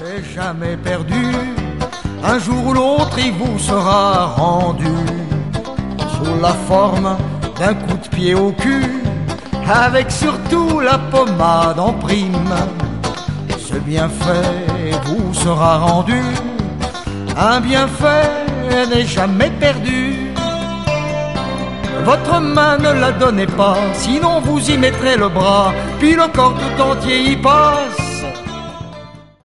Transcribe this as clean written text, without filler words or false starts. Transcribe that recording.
n'est jamais perdu. Un jour ou l'autre, il vous sera rendu sous la forme d'un coup de pied au cul, avec surtout la pommade en prime. Ce bienfait vous sera rendu. Un bienfait n'est jamais perdu. Votre main ne la donnez pas, sinon vous y mettrez le bras, puis le corps tout entier y passe.